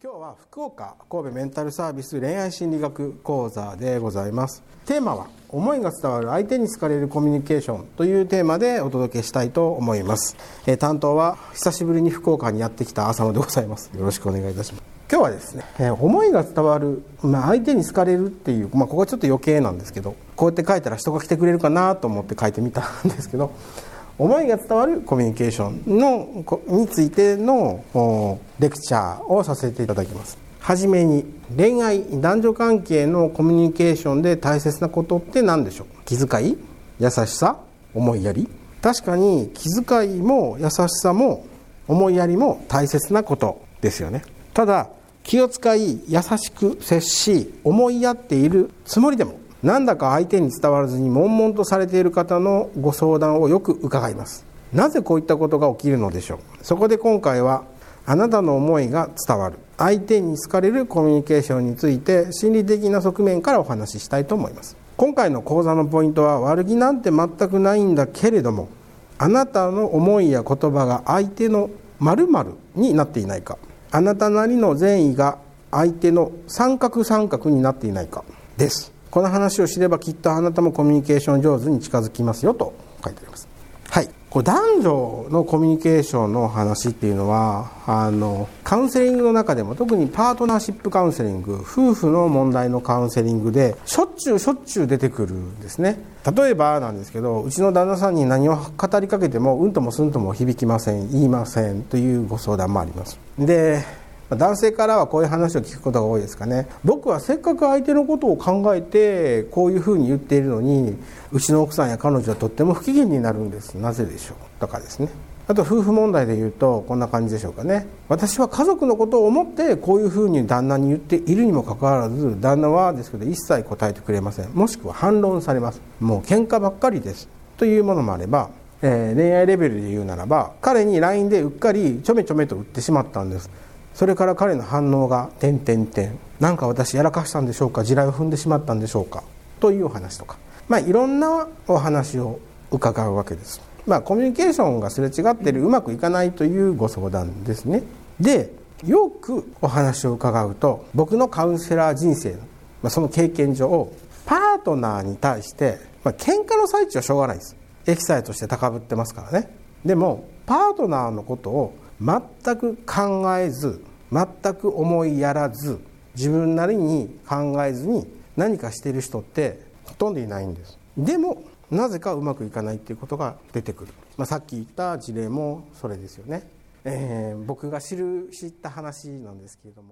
今日は福岡神戸メンタルサービス恋愛心理学講座でございます。テーマは思いが伝わる相手に好かれるコミュニケーションというテーマでお届けしたいと思います。担当は久しぶりに福岡にやってきた浅野でございます。よろしくお願いいたします。今日はですね、思いが伝わる、相手に好かれるっていう、ここはちょっと余計なんですけど、こうやって書いたら人が来てくれるかなと思って書いてみたんですけど、思いが伝わるコミュニケーションについてのレクチャーをさせていただきます。はじめに、恋愛男女関係のコミュニケーションで大切なことって何でしょう。気遣い、優しさ、思いやり。確かに気遣いも優しさも思いやりも大切なことですよね。ただ気を使い優しく接し思いやっているつもりでも、なんだか相手に伝わらずに悶々とされている方のご相談をよく伺います。なぜこういったことが起きるのでしょう。そこで今回はあなたの思いが伝わる相手に好かれるコミュニケーションについて心理的な側面からお話ししたいと思います。今回の講座のポイントは、悪気なんて全くないんだけれども、あなたの思いや言葉が相手の〇〇になっていないか、あなたなりの善意が相手の三角になっていないかです。この話を知ればきっとあなたもコミュニケーション上手に近づきますよと書いてあります。はい、男女のコミュニケーションの話っていうのはカウンセリングの中でも、特にパートナーシップカウンセリング、夫婦の問題のカウンセリングでしょっちゅう出てくるんですね。例えばなんですけど、うちの旦那さんに何を語りかけてもうんともすんとも響きません、言いませんというご相談もあります。で、男性からはこういう話を聞くことが多いですかね。僕はせっかく相手のことを考えてこういうふうに言っているのに、うちの奥さんや彼女はとっても不機嫌になるんです。なぜでしょうとかですね。あと夫婦問題で言うとこんな感じでしょうかね。私は家族のことを思ってこういうふうに旦那に言っているにもかかわらず、旦那はですけど一切答えてくれません。もしくは反論されます。もう喧嘩ばっかりですというものもあれば、恋愛レベルで言うならば、彼に LINE でうっかりちょめちょめと打ってしまったんです。それから彼の反応がなんか私やらかしたんでしょうか、地雷を踏んでしまったんでしょうかというお話とか、いろんなお話を伺うわけです。コミュニケーションがすれ違っている、うまくいかないというご相談ですね。で、よくお話を伺うと、僕のカウンセラー人生の、その経験上、パートナーに対して、喧嘩の最中はしょうがないです。エキサイトして高ぶってますからね。でもパートナーのことを全く考えず、全く思いやらず、自分なりに考えずに何かしている人ってほとんどいないんです。でもなぜかうまくいかないっていうことが出てくる。さっき言った事例もそれですよね。僕が知った話なんですけれども、